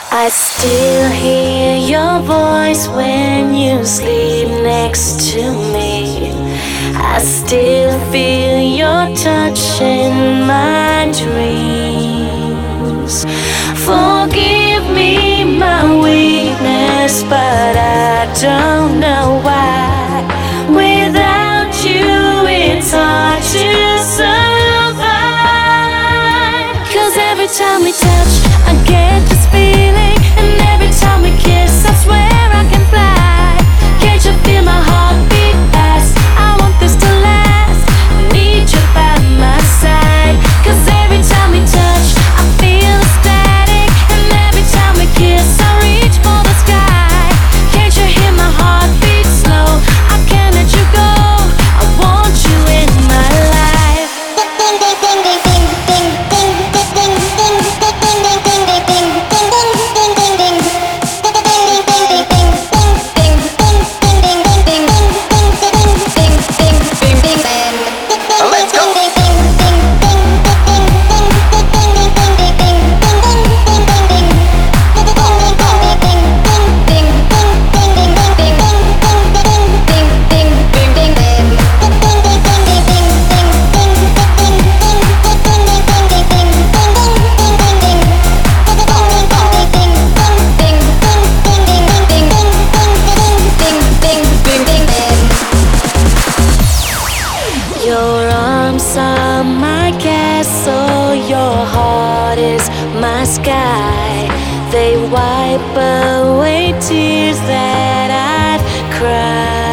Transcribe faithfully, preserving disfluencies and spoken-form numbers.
I still hear your voice when you sleep next to me. I still feel your touch in my dreams. Forgive me my weakness, but I don't know why. Without you it's hard to survive. 'Cause every time we touch I get this feeling, and every time we kiss I swear I can fly. Can't you feel my heartbeat fast? I want this to last. I need you by my side. 'Cause every time we touch I feel ecstatic, and every time we kiss I reach for the sky. Can't you hear my heartbeat slow? I can't let you go. I want you in my life. Let's go. Your arms are my castle, your heart is my sky. They wipe away tears that I've cried.